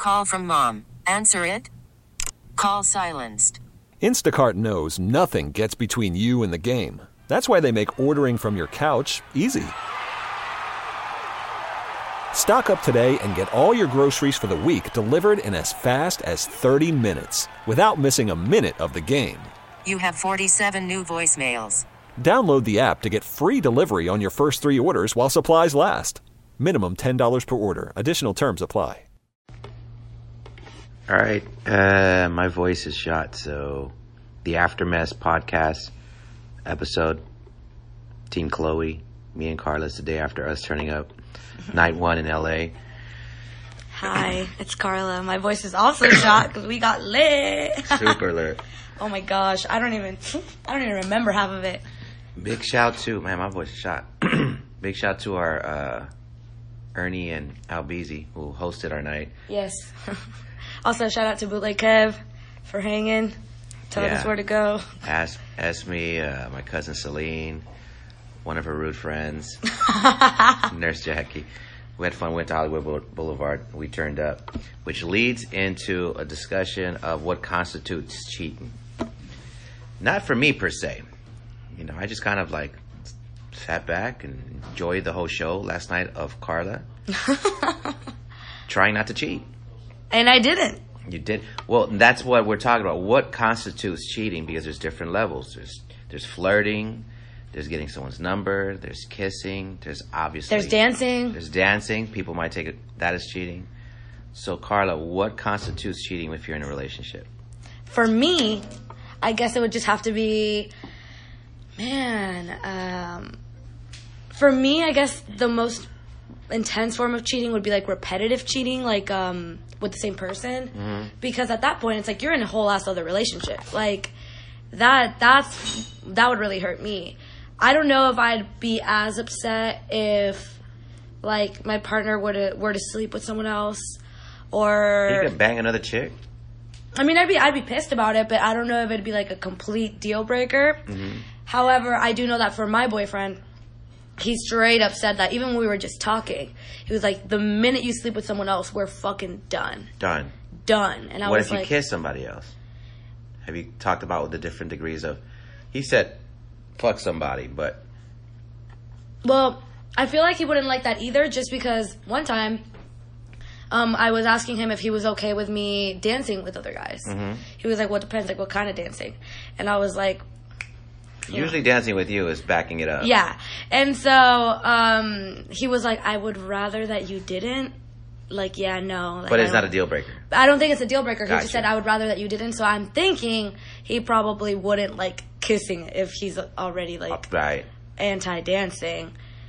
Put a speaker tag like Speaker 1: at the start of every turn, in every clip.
Speaker 1: call from mom. Answer it. Call silenced.
Speaker 2: Instacart knows nothing gets between you and the game. That's why they make ordering from your couch easy. Stock up today and get all your groceries for the week delivered in as fast as 30 minutes without missing a minute of the game.
Speaker 1: You have 47 new voicemails.
Speaker 2: Download the app to get free delivery on your first 3 orders while supplies last. Minimum $10 per order. Additional terms apply.
Speaker 3: All right. My voice is shot, so the Aftermath podcast episode, Team Chloe, me and Carla's the day after us turning up. Night 1 in LA.
Speaker 4: Hi, it's Carla. My voice is also shot because we got lit.
Speaker 3: Super lit.
Speaker 4: Oh my gosh, I don't even remember half of it.
Speaker 3: Big shout to, man, my voice is shot. Big shout to our Ernie and Albizi who hosted our night.
Speaker 4: Yes. Also, shout out to Bootleg Kev for hanging, telling us where to go.
Speaker 3: Ask me, my cousin Celine, one of her rude friends, Nurse Jackie. We had fun, went to Hollywood Boulevard. We turned up, which leads into a discussion of what constitutes cheating. Not for me, per se. You know, I just kind of like sat back and enjoyed the whole show last night of Carla trying not to cheat.
Speaker 4: And I didn't.
Speaker 3: You did. Well, that's what we're talking about. What constitutes cheating? Because there's different levels. There's flirting. There's getting someone's number. There's kissing. There's obviously...
Speaker 4: There's dancing.
Speaker 3: There's dancing. People might take it... That is cheating. So, Carla, what constitutes cheating if you're in a relationship?
Speaker 4: For me, I guess it would just have to be... for me, I guess the most intense form of cheating would be like repetitive cheating, like with the same person. Mm-hmm. Because at that point, it's like you're in a whole ass other relationship. Like, that would really hurt me. I don't know if I'd be as upset if, like, my partner were to sleep with someone else, or
Speaker 3: you could bang another chick.
Speaker 4: I mean, I'd be pissed about it, but I don't know if it'd be like a complete deal breaker. Mm-hmm. However, I do know that for my boyfriend, he straight up said that even when we were just talking, he was like, "The minute you sleep with someone else, we're fucking done."
Speaker 3: Done.
Speaker 4: And I
Speaker 3: what
Speaker 4: was
Speaker 3: if you
Speaker 4: like,
Speaker 3: kiss somebody else? Have you talked about the different degrees of? He said, "Fuck somebody," but.
Speaker 4: Well, I feel like he wouldn't like that either, just because one time, I was asking him if he was okay with me dancing with other guys. Mm-hmm. He was like, "Well, it depends, like what kind of dancing?" And I was like,
Speaker 3: usually dancing with you is backing it up.
Speaker 4: Yeah. And so he was like, "I would rather that you didn't." Like, yeah, no. Like,
Speaker 3: but it's not a deal breaker.
Speaker 4: I don't think it's a deal breaker.
Speaker 3: Gotcha.
Speaker 4: He just said, "I would rather that you didn't." So I'm thinking he probably wouldn't like kissing if he's already like
Speaker 3: right.
Speaker 4: anti-dancing.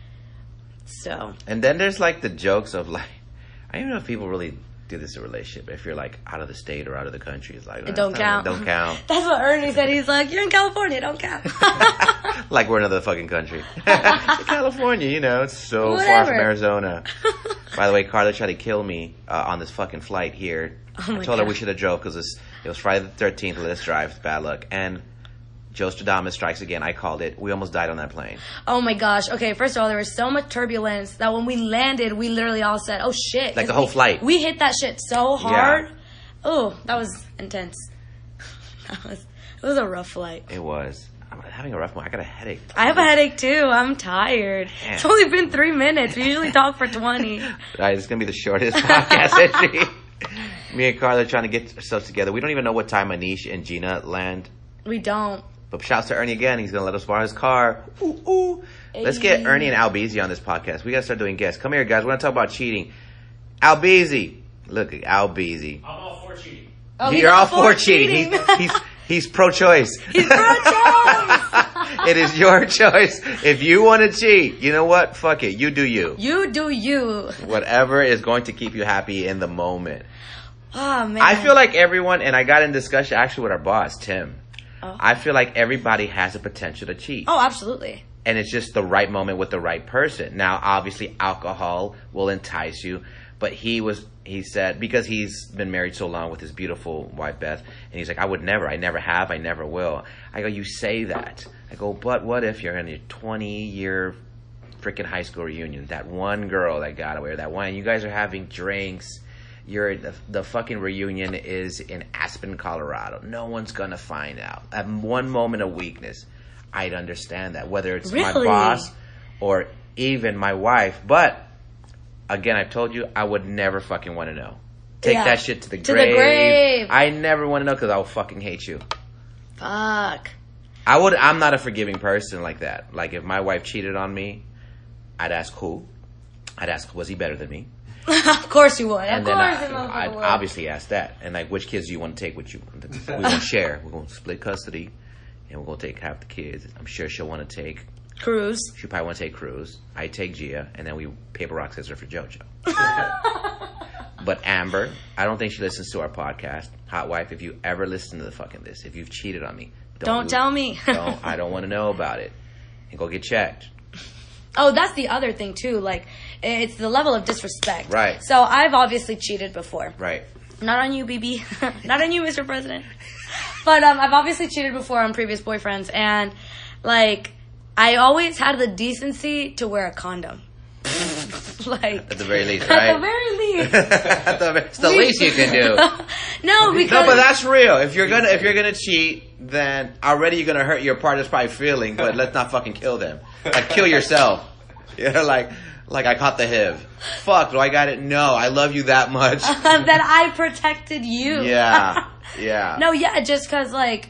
Speaker 4: So.
Speaker 3: And then there's like the jokes of like, I don't know if people really do this in a relationship. If you're like out of the state or out of the country, it's like,
Speaker 4: it don't count.
Speaker 3: Don't count.
Speaker 4: That's what Ernie said. He's like, "You're in California, don't count."
Speaker 3: Like we're another fucking country. California, you know, it's so
Speaker 4: Whatever.
Speaker 3: far from Arizona. By the way, Carla tried to kill me on this fucking flight here. I told her we should have drove because it was Friday the 13th. Let us drive. Bad luck. And Joe Stradamus strikes again. I called it. We almost died on that plane.
Speaker 4: Oh my gosh. Okay, first of all, there was so much turbulence that when we landed, we literally all said, "Oh shit."
Speaker 3: Like the whole flight.
Speaker 4: We hit that shit so hard.
Speaker 3: Yeah.
Speaker 4: Oh, that was intense. It was a rough flight.
Speaker 3: It was. I'm having a rough one. I got a headache.
Speaker 4: I have a headache too. I'm tired.
Speaker 3: Damn.
Speaker 4: It's only been 3 minutes. We usually talk for 20.
Speaker 3: All right, it's going to be the shortest podcast entry. Me and Carla are trying to get ourselves together. We don't even know what time Anish and Gina land.
Speaker 4: We don't.
Speaker 3: But shouts to Ernie again. He's going to let us borrow his car. Ooh, ooh. Hey. Let's get Ernie and Albizi on this podcast. We got to start doing guests. Come here, guys. We're going to talk about cheating. Albizi. Look at Albizi.
Speaker 5: I'm all for cheating.
Speaker 4: Oh,
Speaker 3: you're all for cheating. He's pro-choice.
Speaker 4: He's pro-choice.
Speaker 3: It is your choice. If you want to cheat, you know what? Fuck it. You do you.
Speaker 4: You do you.
Speaker 3: Whatever is going to keep you happy in the moment.
Speaker 4: Oh, man.
Speaker 3: I feel like everyone, and I got in discussion actually with our boss, Tim. Oh. I feel like everybody has a potential to cheat.
Speaker 4: Oh, absolutely.
Speaker 3: And it's just the right moment with the right person. Now, obviously, alcohol will entice you. But he said, because he's been married so long with his beautiful wife, Beth, and he's like, I never have, I never will. I go, you say that. I go, but what if you're in your 20-year freaking high school reunion, that one girl that got away, or that one, you guys are having drinks, the fucking reunion is in Aspen, Colorado. No one's gonna find out. At one moment of weakness, I'd understand that, whether it's my boss or even my wife. But again, I've told you, I would never fucking want to know. Take that shit to the grave. I never want to know because I'll fucking hate you.
Speaker 4: Fuck.
Speaker 3: I'm not a forgiving person like that. Like, if my wife cheated on me, I'd ask who. I'd ask, was he better than me?
Speaker 4: Of course you would.
Speaker 3: And then I'd obviously ask that. And like, which kids do you want to take with you? We're going to share. We're going to split custody. And we're going to take half the kids. I'm sure she'll want to take
Speaker 4: Cruz.
Speaker 3: She'll probably want to take Cruz. I take Gia. And then we paper, rock, scissors for JoJo. But Amber, I don't think she listens to our podcast. Hot wife, if you ever listen to the fucking this, if you've cheated on me,
Speaker 4: don't tell me.
Speaker 3: I don't want to know about it. And go get checked.
Speaker 4: Oh, that's the other thing, too. Like, it's the level of disrespect.
Speaker 3: Right.
Speaker 4: So, I've obviously cheated before.
Speaker 3: Right.
Speaker 4: Not on you, BB. Not on you, Mr. President. But I've obviously cheated before on previous boyfriends. And, like, I always had the decency to wear a condom. Like,
Speaker 3: at the very least, right?
Speaker 4: At the very least.
Speaker 3: It's the least you can do.
Speaker 4: No, because...
Speaker 3: No, but that's real. If you're gonna cheat, then already you're gonna hurt your partner's probably feeling, but let's not fucking kill them. Like, kill yourself. You know, like I caught the HIV. Fuck, do I got it? No, I love you that much.
Speaker 4: That I protected you.
Speaker 3: Yeah. Yeah.
Speaker 4: No, yeah, just because, like,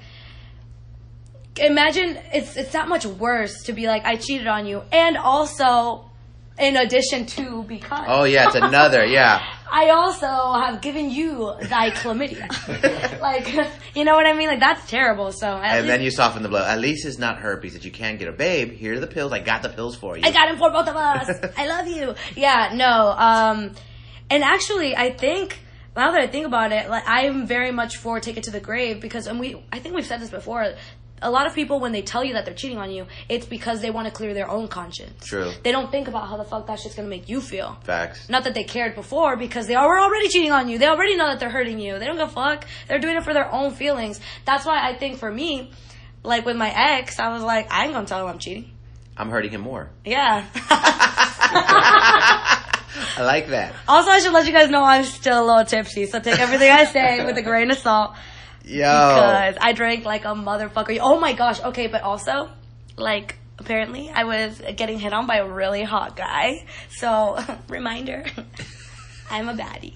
Speaker 4: imagine it's that much worse to be like, I cheated on you, and also... in addition to because...
Speaker 3: Oh, yeah, it's another, yeah.
Speaker 4: I also have given you thy chlamydia. Like, you know what I mean? Like, that's terrible, so...
Speaker 3: And then you soften the blow. At least it's not herpes that you can get. Babe, here are the pills. I got the pills for you.
Speaker 4: I got them for both of us. I love you. Yeah, no. And actually, I think... now that I think about it, like, I'm very much for take it to the grave because... and I think we've said this before... a lot of people, when they tell you that they're cheating on you, it's because they want to clear their own conscience.
Speaker 3: True.
Speaker 4: They don't think about how the fuck that shit's going to make you feel.
Speaker 3: Facts.
Speaker 4: Not that they cared before, because they were already cheating on you. They already know that they're hurting you. They don't give a fuck. They're doing it for their own feelings. That's why I think for me, like with my ex, I was like, I ain't going to tell him I'm cheating.
Speaker 3: I'm hurting him more.
Speaker 4: Yeah.
Speaker 3: I like that.
Speaker 4: Also, I should let you guys know I'm still a little tipsy, so take everything I say with a grain of salt.
Speaker 3: Yo.
Speaker 4: Because I drank like a motherfucker. Oh my gosh. Okay, but also, like, apparently I was getting hit on by a really hot guy. So, reminder, I'm a baddie.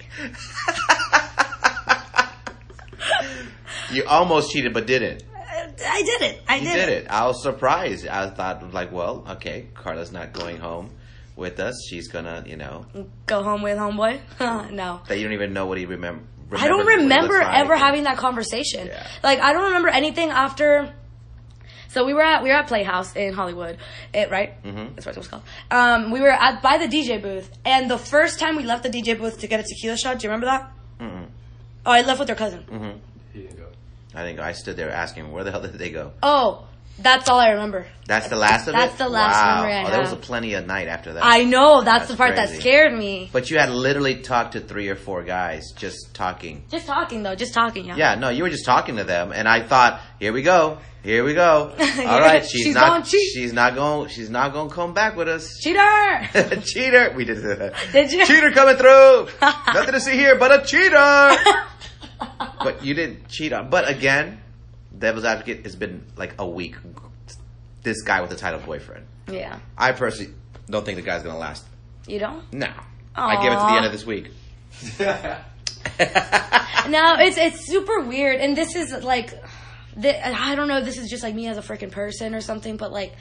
Speaker 3: You almost cheated but didn't.
Speaker 4: I did it. I did it.
Speaker 3: I was surprised. I thought, like, well, okay, Carla's not going home with us. She's gonna,
Speaker 4: go home with homeboy? No.
Speaker 3: That you don't even know what he remembers.
Speaker 4: I don't remember ever having that conversation. Yeah. Like, I don't remember anything after. So we were at Playhouse in Hollywood, right? Mm-hmm. That's what it was called. We were by the DJ booth, and the first time we left the DJ booth to get a tequila shot, do you remember that? Mm-hmm. Oh, I left with their cousin.
Speaker 3: Mm-hmm. He didn't go. I didn't go. I stood there asking, where the hell did they go?
Speaker 4: Oh, that's all I remember.
Speaker 3: That's the last of it?
Speaker 4: That's the last memory I have.
Speaker 3: There was plenty of night after that.
Speaker 4: I know. That's the part that scared me.
Speaker 3: But you had literally talked to 3 or 4 guys just talking.
Speaker 4: Just talking, though. Just talking, yeah.
Speaker 3: Yeah, no, you were just talking to them. And I thought, here we go. Here we go. All right, she's not going to come back with us.
Speaker 4: Cheater!
Speaker 3: Cheater. We did that.
Speaker 4: Did you?
Speaker 3: Cheater coming through. Nothing to see here but a cheater. But you didn't cheat on. But again, Devil's Advocate has been like a week. This guy with the title boyfriend.
Speaker 4: Yeah.
Speaker 3: I personally don't think the guy's going to last.
Speaker 4: You don't?
Speaker 3: No. I give it to the end of this week.
Speaker 4: No, it's super weird. And this is like, I don't know if this is just like me as a freaking person or something, but like,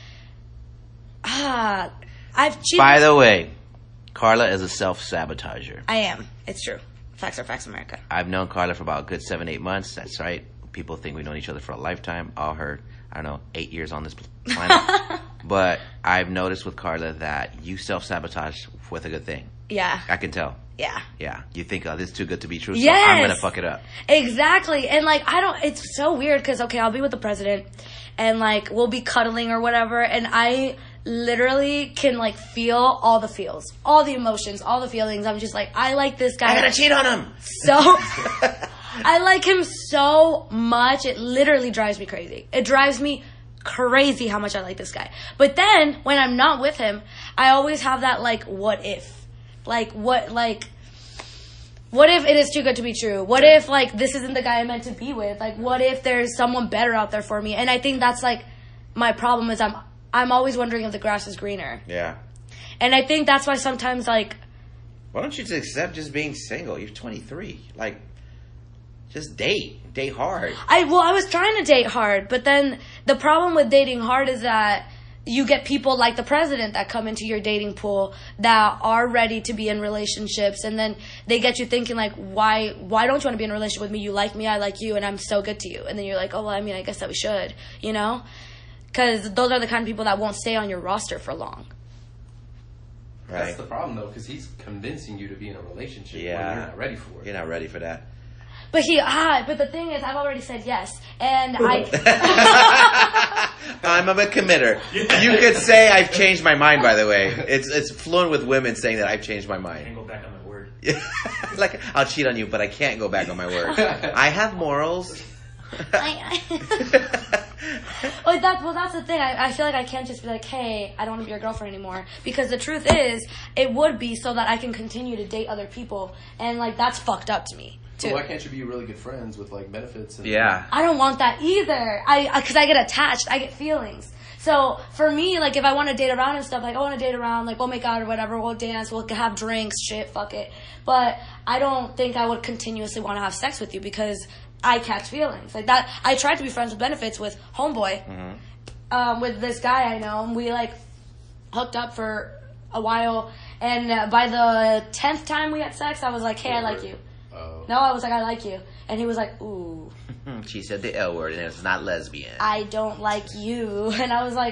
Speaker 4: I've cheated.
Speaker 3: By the way, Carla is a self-sabotager.
Speaker 4: I am. It's true. Facts are facts, America.
Speaker 3: I've known Carla for about a good 7-8 months. That's right. People think we've known each other for a lifetime. All her, 8 years on this planet. But I've noticed with Carla that you self-sabotage with a good thing.
Speaker 4: Yeah.
Speaker 3: I can tell.
Speaker 4: Yeah.
Speaker 3: Yeah. You think, oh, this is too good to be true, so
Speaker 4: yes.
Speaker 3: I'm going to fuck it up.
Speaker 4: Exactly. And, like, it's so weird because, okay, I'll be with the president and, like, we'll be cuddling or whatever, and I literally can, like, feel all the feels, all the emotions, all the feelings. I'm just like, I like this guy.
Speaker 3: I'm going to cheat on him.
Speaker 4: So... I like him so much, it literally drives me crazy. It drives me crazy how much I like this guy. But then, when I'm not with him, I always have that, like, what if? Like, what, like... What if it is too good to be true? What if, like, this isn't the guy I meant to be with? Like, what if there's someone better out there for me? And I think that's, like, my problem is I'm always wondering if the grass is greener.
Speaker 3: Yeah.
Speaker 4: And I think that's why sometimes, like...
Speaker 3: Why don't you just accept just being single? You're 23. Like, just date. Date hard.
Speaker 4: I was trying to date hard, but then the problem with dating hard is that you get people like the president that come into your dating pool that are ready to be in relationships, and then they get you thinking, like, why don't you want to be in a relationship with me? You like me, I like you, and I'm so good to you. And then you're like, oh, well, I mean, I guess that we should, you know? Because those are the kind of people that won't stay on your roster for long.
Speaker 3: Right.
Speaker 5: That's the problem, though, because he's convincing you to be in a relationship when you're not ready for it.
Speaker 3: You're not ready for that.
Speaker 4: But but the thing is, I've already said yes, and I'm
Speaker 3: a committer. You could say I've changed my mind. By the way, it's fluent with women saying that I've changed my mind.
Speaker 6: I can't go back on my word.
Speaker 3: Like, I'll cheat on you, but I can't go back on my word. I have morals.
Speaker 4: That's the thing. I feel like I can't just be like, hey, I don't want to be your girlfriend anymore. Because the truth is, it would be so that I can continue to date other people. And, like, that's fucked up to me, too.
Speaker 5: So why can't you be really good friends with, like, benefits? And
Speaker 3: Yeah.
Speaker 4: I don't want that either. Because I get attached. I get feelings. So, for me, like, if I want to date around and stuff, like, I want to date around, like, we'll make out or whatever, we'll dance, we'll have drinks, shit, fuck it. But I don't think I would continuously want to have sex with you because I catch feelings. Like that, I tried to be friends with benefits with Homeboy, with this guy I know, and we, like, hooked up for a while, and by the 10th time we had sex, I was like, hey, I like you. No, I was like, I like you. And he was like, ooh.
Speaker 3: She said the L word, and it's not lesbian.
Speaker 4: I don't like you. And I was like,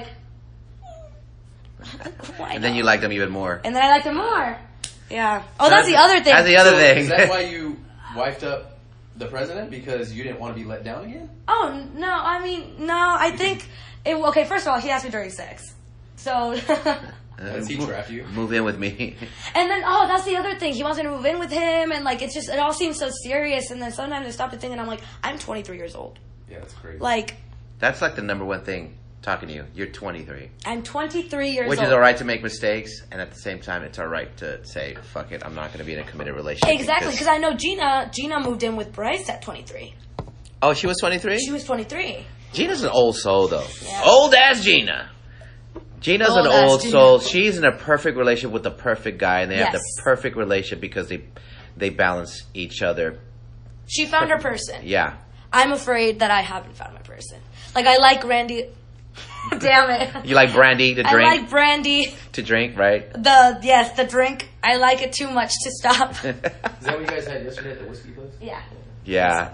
Speaker 3: and then you liked him even more.
Speaker 4: And then I liked him more. Yeah. Oh, that's the other thing.
Speaker 3: That's the other thing.
Speaker 5: Is that why you wifed up the president? Because you didn't want to be let down again?
Speaker 4: Oh, no. I mean, no. I think... okay, first of all, he asked me during sex. So...
Speaker 5: Does he trap you?
Speaker 3: Move in with me.
Speaker 4: And then, that's the other thing. He wants me to move in with him, and, like, it all seems so serious. And then sometimes I stop to think, and I'm like, I'm 23 years old.
Speaker 5: Yeah, that's crazy.
Speaker 4: Like...
Speaker 3: That's, like, the number one thing talking to you. You're 23.
Speaker 4: I'm 23 years old.
Speaker 3: Which is all right to make mistakes, and at the same time, it's all right to say, fuck it, I'm not going to be in a committed relationship.
Speaker 4: Exactly, because I know Gina moved in with Bryce at 23.
Speaker 3: Oh, she was 23?
Speaker 4: She was 23.
Speaker 3: Gina's an old soul, though.
Speaker 4: Yeah.
Speaker 3: Old-ass Gina. Gina's an old soul. She's in a perfect relationship with the perfect guy, and they have the perfect relationship because they balance each other.
Speaker 4: She found her person.
Speaker 3: Yeah.
Speaker 4: I'm afraid that I haven't found my person. Like, I like Randy... Damn it.
Speaker 3: You like brandy to drink?
Speaker 4: I like brandy.
Speaker 3: To drink, right?
Speaker 4: The drink. I like it too much to stop.
Speaker 5: Is that what you guys had yesterday at the whiskey place?
Speaker 4: Yeah.
Speaker 3: Yeah.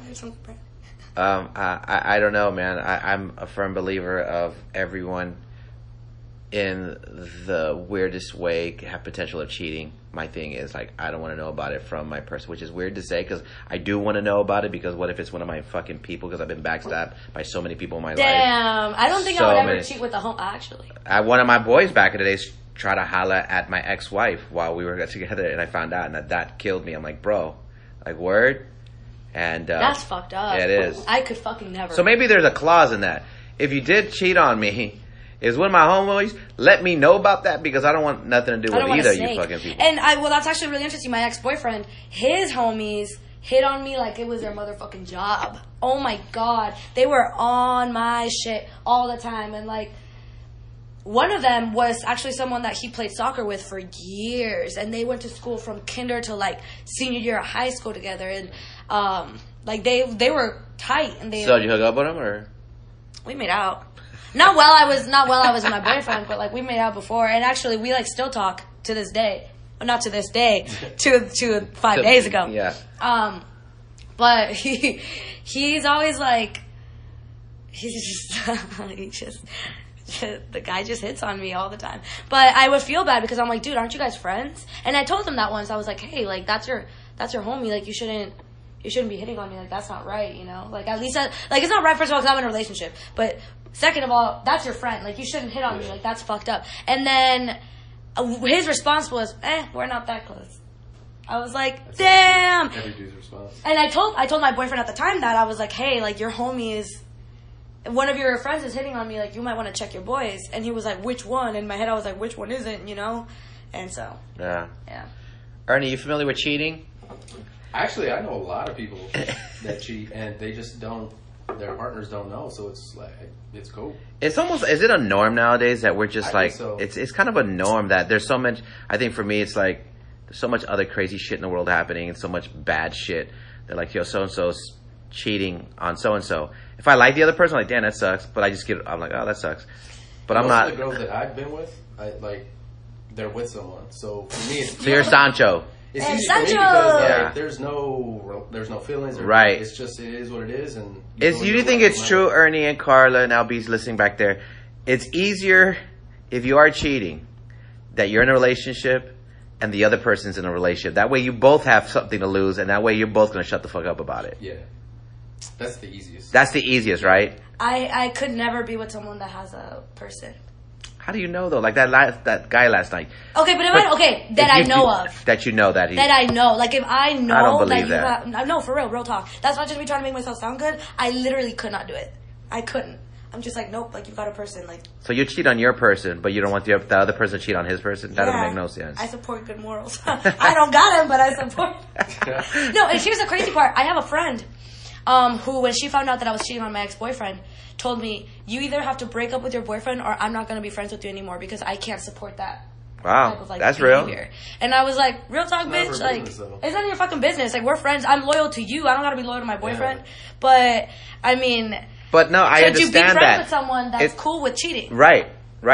Speaker 3: I don't know, man. I'm a firm believer of everyone in the weirdest way have potential of cheating. My thing is, like, I don't want to know about it from my person, which is weird to say because I do want to know about it because what if it's one of my fucking people because I've been backstabbed by so many people in my life.
Speaker 4: Damn. I don't think I would ever cheat with a home, actually.
Speaker 3: One of my boys back in the day tried to holler at my ex-wife while we were together, and I found out, and that killed me. I'm like, bro, like, word? And
Speaker 4: that's fucked up.
Speaker 3: Yeah, it is.
Speaker 4: I could fucking never.
Speaker 3: So maybe there's a clause in that. If you did cheat on me, is one of my homeboys, let me know about that because I don't want nothing to do with either of you fucking people.
Speaker 4: And that's actually really interesting. My ex-boyfriend, his homies hit on me like it was their motherfucking job. Oh my God. They were on my shit all the time. And, like, one of them was actually someone that he played soccer with for years. And they went to school from kinder to, like, senior year of high school together. And, like, they were tight. And
Speaker 3: So did you hook up with him, or?
Speaker 4: We made out. Not while I was with my boyfriend, but, like, we made out before. And actually, we, like, still talk to this day. Well, not to this day. to 5 days ago.
Speaker 3: Yeah.
Speaker 4: But he's always, like, the guy just hits on me all the time. But I would feel bad because I'm like, dude, aren't you guys friends? And I told him that once. I was like, hey, like, that's your homie. Like, you shouldn't be hitting on me. Like, that's not right, you know? Like, at least, like, it's not right, first of all, because I'm in a relationship. But second of all, that's your friend. Like, you shouldn't hit on me. Like, that's fucked up. And then his response was, we're not that close. I was like, damn.
Speaker 5: Every dude's response.
Speaker 4: And I told my boyfriend at the time that. I was like, hey, like, your homie is... One of your friends is hitting on me. Like, you might want to check your boys. And he was like, which one? In my head, I was like, which one isn't, you know? And so...
Speaker 3: Yeah.
Speaker 4: Yeah.
Speaker 3: Ernie, you familiar with cheating?
Speaker 5: Actually, I know a lot of people that cheat, and they just don't. Their partners don't know, so it's like it's cool.
Speaker 3: It's almost, is it a norm nowadays that we're just
Speaker 5: I think so.
Speaker 3: it's kind of a norm that there's so much, I think for me it's like, there's so much other crazy shit in the world happening and so much bad shit. They're like, yo, so-and-so's cheating on so-and-so. If I like the other person, I'm like, damn, that sucks. But I'm like, oh, that sucks. But I'm
Speaker 5: Most
Speaker 3: not.
Speaker 5: of the girls that I've been with, they're with someone. So for me,
Speaker 3: So you're Sancho.
Speaker 5: it's
Speaker 4: Hey,
Speaker 5: easy for me
Speaker 4: Sancho!
Speaker 5: because
Speaker 3: Yeah.
Speaker 5: there's no feelings. Or,
Speaker 3: Right.
Speaker 5: It's just, it is what it is. And
Speaker 3: Do
Speaker 5: go
Speaker 3: you
Speaker 5: your
Speaker 3: think
Speaker 5: way,
Speaker 3: it's
Speaker 5: no
Speaker 3: true,
Speaker 5: matter-
Speaker 3: Ernie and Carla and LB's listening back there? It's easier if you are cheating that you're in a relationship and the other person's in a relationship. That way you both have something to lose, and that way you're both going to shut the fuck up about it.
Speaker 5: Yeah. That's the easiest.
Speaker 3: That's the easiest, right?
Speaker 4: I could never be with someone that has a person.
Speaker 3: How do you know though? Like that guy last night.
Speaker 4: Okay, but that
Speaker 3: If
Speaker 4: I
Speaker 3: you-
Speaker 4: know of.
Speaker 3: That you know that he.
Speaker 4: That I know. Like, if I know
Speaker 3: I don't believe
Speaker 4: that you
Speaker 3: that.
Speaker 4: have... No, for real talk. That's not just me trying to make myself sound good. I literally could not do it. I couldn't. I'm just like, nope, like, you've got a person. Like,
Speaker 3: So you cheat on your person, but you don't want the other person to cheat on his person? That doesn't
Speaker 4: yeah,
Speaker 3: make no sense.
Speaker 4: I support good morals. I don't got him, but I support... No, and here's the crazy part. I have a friend who, when she found out that I was cheating on my ex-boyfriend, told me, you either have to break up with your boyfriend or I'm not going to be friends with you anymore because I can't support that.
Speaker 3: Wow,
Speaker 4: Type of, like,
Speaker 3: that's
Speaker 4: behavior.
Speaker 3: real.
Speaker 4: And I was like, real talk,
Speaker 5: None of
Speaker 4: bitch.
Speaker 5: her
Speaker 4: Like,
Speaker 5: business, though.
Speaker 4: it's none of your fucking business. Like, we're friends. I'm loyal to you. I don't gotta be loyal to my boyfriend. But I mean,
Speaker 3: But no, I
Speaker 4: could you be
Speaker 3: understand
Speaker 4: friends
Speaker 3: that.
Speaker 4: with someone that's
Speaker 3: It's-
Speaker 4: cool with cheating?
Speaker 3: Right.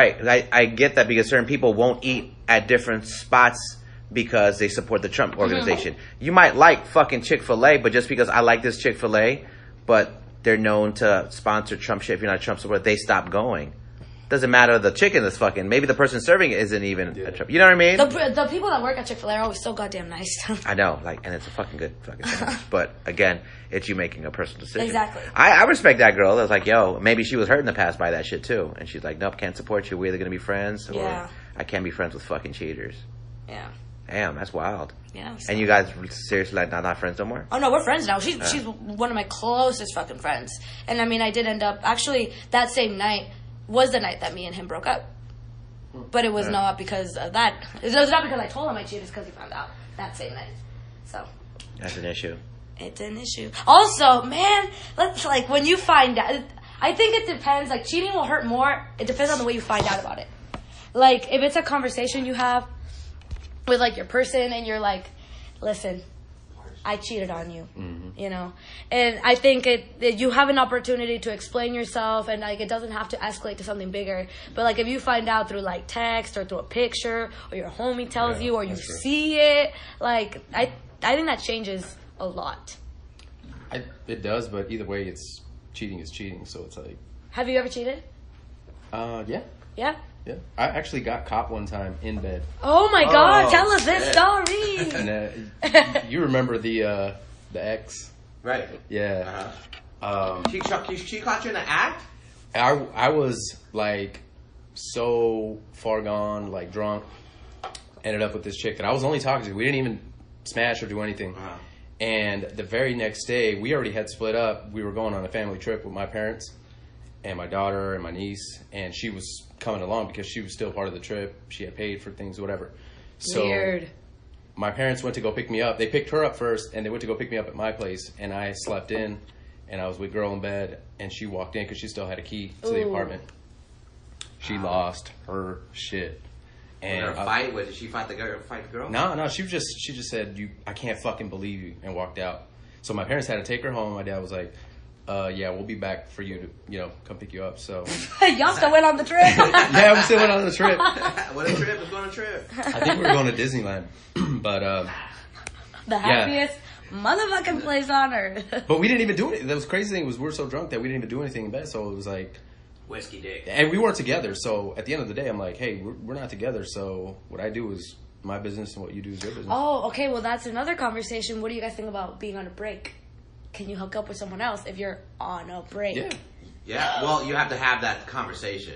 Speaker 3: I get that because certain people won't eat at different spots because they support the Trump organization. You might like fucking Chick-fil-A, but just because I like this Chick-fil-A, but they're known to sponsor Trump shit, if you're not a Trump supporter, they stop going. Doesn't matter the chicken is fucking. Maybe the person serving it isn't even a Trump. You know what I mean?
Speaker 4: The people that work at Chick-fil-A are always so goddamn nice.
Speaker 3: I know, like, and it's a fucking good fucking sandwich. But again, it's you making a personal decision.
Speaker 4: Exactly.
Speaker 3: I respect that girl. I was like, yo, maybe she was hurt in the past by that shit too. And she's like, nope, can't support you. We're either going to be friends or
Speaker 4: Yeah.
Speaker 3: I can't be friends with fucking cheaters.
Speaker 4: Yeah.
Speaker 3: Damn, that's wild.
Speaker 4: Yeah.
Speaker 3: And you guys seriously like not friends no more?
Speaker 4: Oh no, we're friends now. She's one of my closest fucking friends. And I mean, I did end up actually that same night was the night that me and him broke up. But it was not because of that. It was not because I told him I cheated. It's because he found out that same night. So
Speaker 3: That's an issue.
Speaker 4: it's an issue. Also, man, let's like when you find out. I think it depends. Like cheating will hurt more. It depends on the way you find out about it. Like if it's a conversation you have with like your person and you're like, listen, I cheated on you, you know, and I think you have an opportunity to explain yourself, and like it doesn't have to escalate to something bigger. But like if you find out through like text or through a picture, or your homie tells you, or you see it, like I think that changes a lot.
Speaker 5: It does, but either way, it's cheating is cheating. So it's like,
Speaker 4: Have you ever cheated?
Speaker 5: yeah.
Speaker 4: Yeah.
Speaker 5: Yeah, I actually got caught one time in bed.
Speaker 4: Oh my God! Tell us this story.
Speaker 5: And you remember the ex?
Speaker 3: Right.
Speaker 5: Yeah.
Speaker 3: She caught you in the act?
Speaker 5: I was like so far gone, like drunk. Ended up with this chick that I was only talking to. We didn't even smash or do anything.
Speaker 3: Wow.
Speaker 5: And the very next day, we already had split up. We were going on a family trip with my parents and my daughter and my niece, and she was coming along because she was still part of the trip. She had paid for things, whatever. So
Speaker 4: Weird.
Speaker 5: my parents went to go pick me up. They picked her up first, and they went to go pick me up at my place, and I slept in, and I was with girl in bed, and she walked in because she still had a key to the
Speaker 4: Ooh.
Speaker 5: apartment. She lost her shit. And
Speaker 3: Did she fight the girl?
Speaker 5: No, she just said, I can't fucking believe you, and walked out. So my parents had to take her home. My dad was like, yeah, we'll be back for you to, come pick you up. So
Speaker 4: Y'all still went on the trip.
Speaker 5: yeah, we still went on the trip.
Speaker 3: What a trip. Let's go on a trip.
Speaker 5: I think we were going to Disneyland, but
Speaker 4: The happiest motherfucking place on earth.
Speaker 5: we didn't even do it. The crazy thing was we were so drunk that we didn't even do anything in bed. So it was like,
Speaker 3: Whiskey dick.
Speaker 5: and we weren't together. So at the end of the day, I'm like, hey, we're not together. So what I do is my business, and what you do is your business.
Speaker 4: Oh, okay. Well, that's another conversation. What do you guys think about being on a break? Can you hook up with someone else if you're on a break?
Speaker 5: Yeah.
Speaker 3: Yeah, well, you have to have that conversation.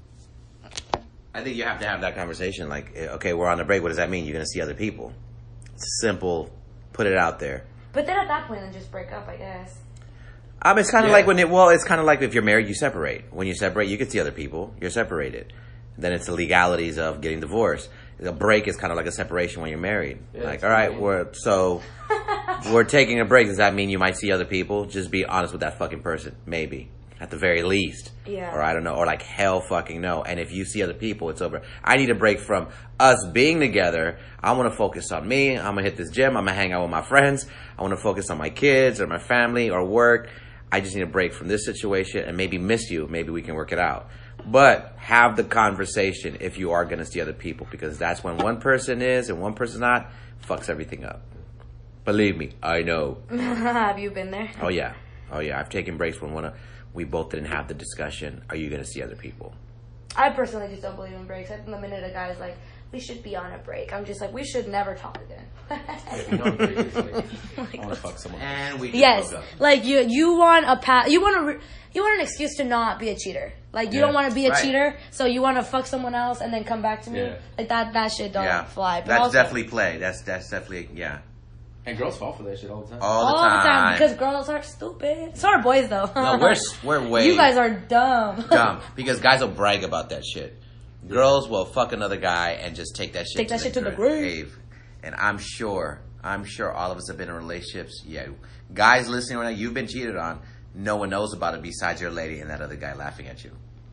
Speaker 3: I think you have to have that conversation. Like, okay, we're on a break. What does that mean? You're going to see other people. It's simple. Put it out there.
Speaker 4: But then at that point, then just break up, I guess.
Speaker 3: It's kind of
Speaker 5: Yeah.
Speaker 3: like it's kind of like if you're married, you separate. When you separate, you can see other people. You're separated. Then it's the legalities of getting divorced. A break is kind of like a separation when you're married.
Speaker 5: Yeah,
Speaker 3: like,
Speaker 5: it's
Speaker 3: all right,
Speaker 5: fine.
Speaker 3: we're so. we're taking a break. Does that mean you might see other people? Just be honest with that fucking person. Maybe. At the very least.
Speaker 4: Yeah.
Speaker 3: Or I don't know. Or like hell fucking no. And if you see other people, it's over. I need a break from us being together. I want to focus on me. I'm going to hit this gym. I'm going to hang out with my friends. I want to focus on my kids or my family or work. I just need a break from this situation and maybe miss you. Maybe we can work it out. But have the conversation if you are going to see other people, because that's when one person is and one person's not, fucks everything up. Believe me, I know.
Speaker 4: Have you been there?
Speaker 3: Oh yeah. I've taken breaks when we both didn't have the discussion. Are you going to see other people?
Speaker 4: I personally just don't believe in breaks. I think the minute a guy is like, we should be on a break, I'm just like, we should never talk again.
Speaker 5: If you don't break, it's like, I want to fuck someone.
Speaker 3: And we just
Speaker 4: Yes,
Speaker 3: broke up.
Speaker 4: like you want you want an excuse to not be a cheater. Like you don't want to be a
Speaker 3: right.
Speaker 4: cheater, so you want to fuck someone else and then come back to me.
Speaker 5: Yeah.
Speaker 4: Like that shit don't fly. But
Speaker 3: That's
Speaker 4: also,
Speaker 3: definitely play. That's definitely, yeah.
Speaker 5: And girls fall for that shit all the time.
Speaker 3: All
Speaker 4: all the time because girls are stupid. So are boys though.
Speaker 3: No, we're way
Speaker 4: You guys are dumb.
Speaker 3: dumb because guys will brag about that shit. Girls will fuck another guy and just take that shit
Speaker 4: to the grave.
Speaker 3: And I'm sure all of us have been in relationships. Yeah, guys listening right now, you've been cheated on. No one knows about it besides your lady and that other guy laughing at you.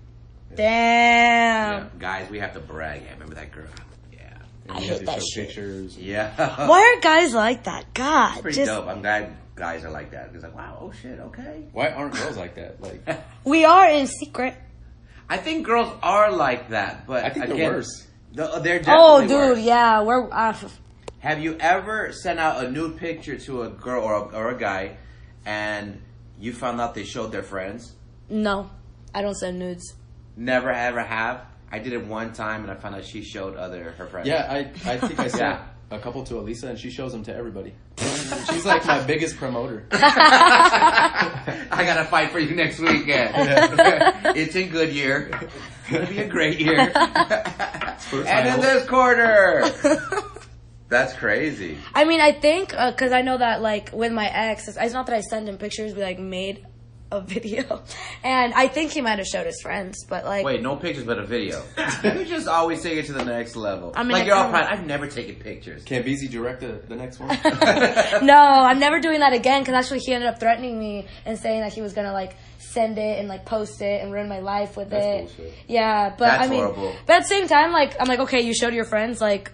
Speaker 4: Damn.
Speaker 3: Yeah. Guys, we have to brag. Yeah, remember that girl? Yeah.
Speaker 5: And
Speaker 4: I
Speaker 5: you have
Speaker 4: hate
Speaker 5: to
Speaker 4: that
Speaker 5: show
Speaker 4: shit.
Speaker 5: pictures.
Speaker 3: Yeah.
Speaker 4: Why are guys like that? God,
Speaker 3: Pretty
Speaker 4: just
Speaker 3: dope. I'm glad guys are like that. It's like, wow, oh shit, okay.
Speaker 5: Why aren't girls like that? Like,
Speaker 4: we are in secret.
Speaker 3: I think girls are like that, but
Speaker 5: I think
Speaker 3: again,
Speaker 5: they're worse.
Speaker 3: They're definitely
Speaker 4: Oh, dude,
Speaker 3: worse.
Speaker 4: yeah, we're.
Speaker 3: Have you ever sent out a nude picture to a girl or a guy, and you found out they showed their friends?
Speaker 4: No, I don't send nudes.
Speaker 3: Never ever have. I did it one time, and I found out she showed her friends.
Speaker 5: yeah, I think I sent
Speaker 3: Yeah.
Speaker 5: a couple to Elisa, and she shows them to everybody. She's like my biggest promoter.
Speaker 3: I gotta fight for you next weekend. It's in Goodyear. It's gonna be a great year. And in this quarter. That's crazy.
Speaker 4: I mean, I think because I know that like with my ex, it's not that I send him pictures. We like made a video, and I think he might have showed his friends, but like
Speaker 3: Wait, no pictures, but a video. You just always take it to the next level.
Speaker 4: I mean,
Speaker 3: like you're all
Speaker 4: I-
Speaker 3: proud. I've never taken pictures.
Speaker 5: Can BZ direct the next one?
Speaker 4: no, I'm never doing that again. Because actually, he ended up threatening me and saying that he was gonna like send it and like post it and ruin my life with
Speaker 5: That's
Speaker 4: it.
Speaker 5: bullshit.
Speaker 4: Yeah, but
Speaker 3: That's
Speaker 4: I mean,
Speaker 3: horrible.
Speaker 4: but at the same time, like I'm like, okay, you showed your friends, like.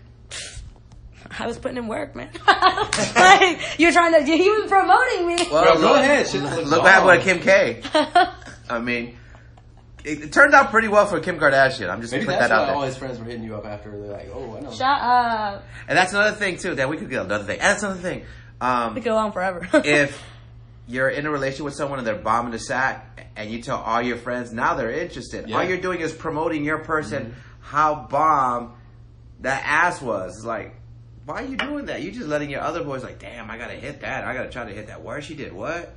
Speaker 4: I was putting in work, man. Like you're trying to, he was promoting me.
Speaker 3: Well,
Speaker 5: Girl, go ahead. Shit,
Speaker 3: Look what happened with Kim K. I mean, it turned out pretty well for Kim Kardashian. I'm just
Speaker 5: Maybe
Speaker 3: putting
Speaker 5: that's
Speaker 3: that
Speaker 5: why
Speaker 3: out there.
Speaker 5: all his friends were hitting you up after. They're like, oh, I know.
Speaker 4: Shut up.
Speaker 3: And that's another thing too. That we could get another thing. And that's another thing.
Speaker 4: We could go on forever.
Speaker 3: If you're in a relationship with someone and they're bombing the sack, and you tell all your friends, now they're interested.
Speaker 5: Yeah.
Speaker 3: All you're doing is promoting your person, how bomb that ass was. It's like, why are you doing that? You're just letting your other boys like, damn, I gotta hit that. I gotta try to hit that. Where she did what?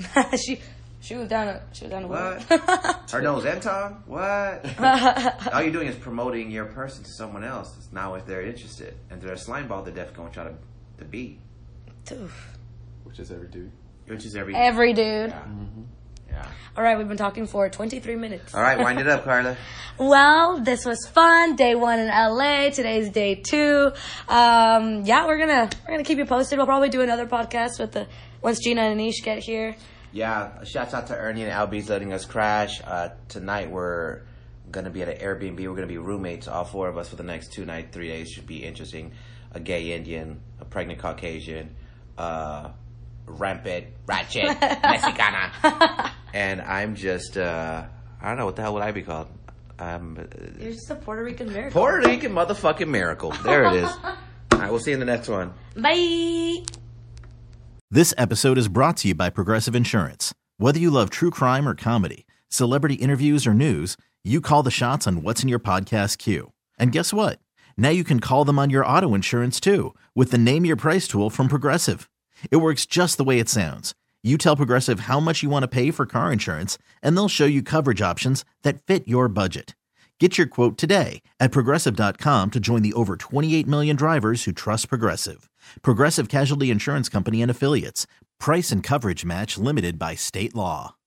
Speaker 4: she was down to
Speaker 3: What?
Speaker 4: what?
Speaker 3: Her nose and tongue? What? All you're doing is promoting your person to someone else. Now, if they're interested and they're a slime ball, they're definitely gonna try to beat.
Speaker 5: Which is every dude.
Speaker 3: Which is every.
Speaker 4: Every dude.
Speaker 3: Yeah. Yeah.
Speaker 4: All right, we've been talking for 23 minutes.
Speaker 3: All right, wind it up, Carla.
Speaker 4: Well, this was fun. Day 1 in LA. Today's day 2. Yeah, we're gonna keep you posted. We'll probably do another podcast once Gina and Anish get here.
Speaker 3: Yeah, shouts out to Ernie and Albie's letting us crash. Tonight we're gonna be at an Airbnb. We're gonna be roommates, all 4 of us, for the next 2 nights, 3 days. Should be interesting. A gay Indian, a pregnant Caucasian, rampant, ratchet, Mexicana. And I'm just, I don't know, what the hell would I be called?
Speaker 4: You're just a Puerto Rican miracle.
Speaker 3: Puerto Rican motherfucking miracle. There it is. All right, we'll see you in the next one.
Speaker 4: Bye.
Speaker 6: This episode is brought to you by Progressive Insurance. Whether you love true crime or comedy, celebrity interviews or news, you call the shots on what's in your podcast queue. And guess what? Now you can call them on your auto insurance too with the Name Your Price tool from Progressive. It works just the way it sounds. You tell Progressive how much you want to pay for car insurance, and they'll show you coverage options that fit your budget. Get your quote today at Progressive.com to join the over 28 million drivers who trust Progressive. Progressive Casualty Insurance Company and Affiliates. Price and coverage match limited by state law.